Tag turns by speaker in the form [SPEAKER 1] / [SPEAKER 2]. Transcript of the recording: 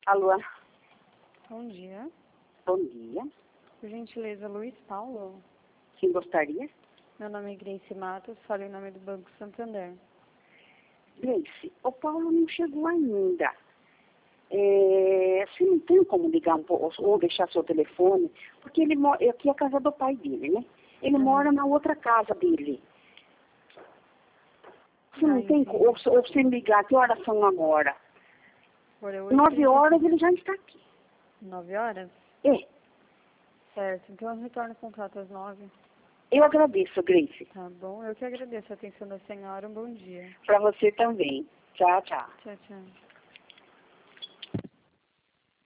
[SPEAKER 1] Alô?
[SPEAKER 2] Bom dia.
[SPEAKER 1] Bom dia.
[SPEAKER 2] Por gentileza, Luiz Paulo.
[SPEAKER 1] Quem gostaria?
[SPEAKER 2] Meu nome é Grace Matos, falo em nome do Banco Santander.
[SPEAKER 1] Grace, o Paulo não chegou ainda. Você não tem como ligar ou deixar seu telefone, porque ele mora, aqui é a casa do pai dele, né? Ele mora na outra casa dele. Você não tem, ou você me ligar, que horas são agora? 9 horas ele já está aqui.
[SPEAKER 2] 9 horas?
[SPEAKER 1] É.
[SPEAKER 2] Certo, então eu retorno o contrato às 9.
[SPEAKER 1] Eu agradeço, Grace.
[SPEAKER 2] Tá bom, eu que agradeço a atenção da senhora. Um bom dia.
[SPEAKER 1] Para você também. Tchau, tchau.
[SPEAKER 2] Tchau, tchau.